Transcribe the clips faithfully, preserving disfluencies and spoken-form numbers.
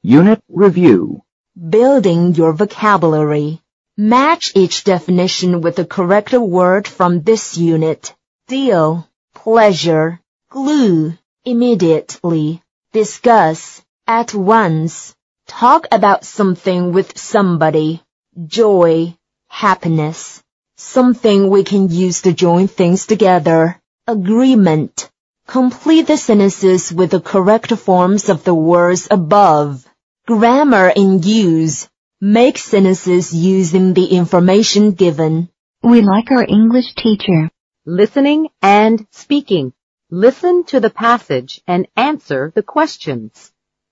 Unit Review. Building your vocabulary. Match each definition with the correct word from this unit. Deal, pleasure, glue, immediately, discuss, at once, talk about something with somebody, joy, happiness, something we can use to join things together, agreement. Complete the sentences with the correct forms of the words above. Grammar in use. Make sentences using the information given. We like our English teacher. Listening and speaking. Listen to the passage and answer the questions.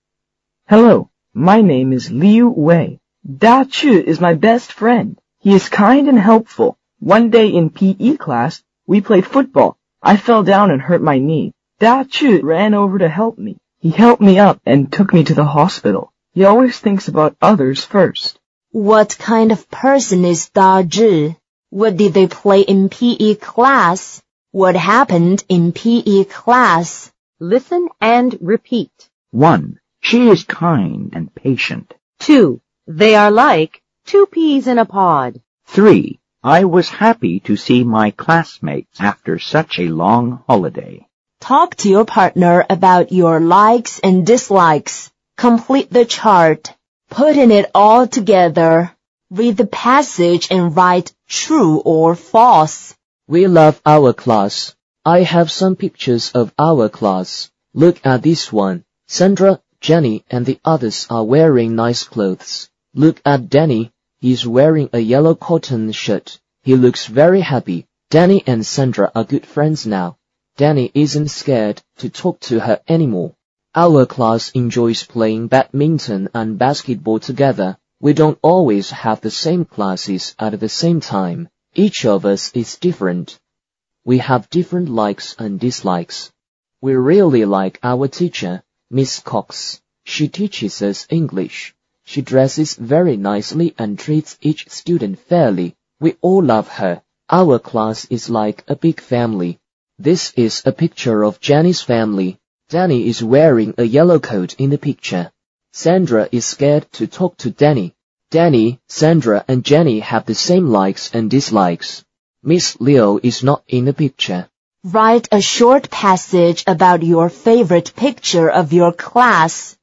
Hello, my name is Liu Wei. Da Chu is my best friend. He is kind and helpful. One day in P E class, we played football. I fell down and hurt my knee. Da Chu ran over to help me. He helped me up and took me to the hospital. He always thinks about others first. What kind of person is Da Zhi? What did they play in P E class? What happened in P E class? Listen and repeat. One. She is kind and patient. Two. They are like two peas in a pod. Three. I was happy to see my classmates after such a long holiday. Talk to your partner about your likes and dislikes. Complete the chart. Putting it all together. Read the passage and write true or false. We love our class. I have some pictures of our class. Look at this one. Sandra, Jenny, and the others are wearing nice clothes. Look at Danny. He's wearing a yellow cotton shirt. He looks very happy. Danny and Sandra are good friends now. Danny isn't scared to talk to her anymore. Our class enjoys playing badminton and basketball together. We don't always have the same classes at the same time. Each of us is different. We have different likes and dislikes. We really like our teacher, Miss Cox. She teaches us English. She dresses very nicely and treats each student fairly. We all love her. Our class is like a big family. This is a picture of Jenny's family. Danny is wearing a yellow coat in the picture. Sandra is scared to talk to Danny. Danny, Sandra, and Jenny have the same likes and dislikes. Miss Leo is not in the picture. Write a short passage about your favorite picture of your class.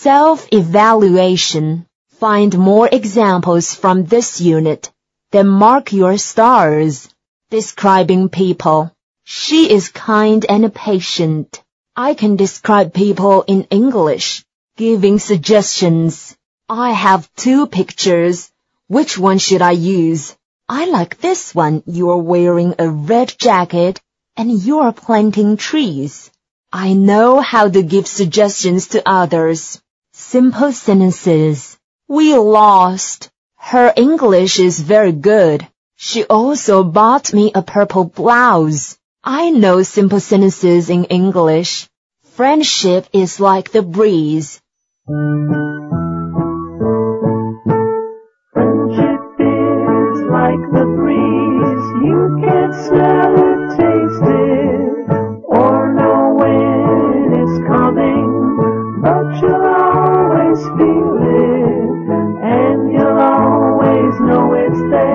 Self-evaluation. Find more examples from this unit. Then mark your stars. Describing people. She is kind and patient. I can describe people in English. Giving suggestions. I have two pictures. Which one should I use? I like this one. You're wearing a red jacket and you're planting trees. I know how to give suggestions to others. Simple sentences. We lost. Her English is very good. She also bought me a purple blouse. I know simple sentences in English. Friendship is like the breeze. Friendship is like the breeze. You can't smell it, taste it, or know when it's coming, but you'll always feel it, and you'll always know it's there.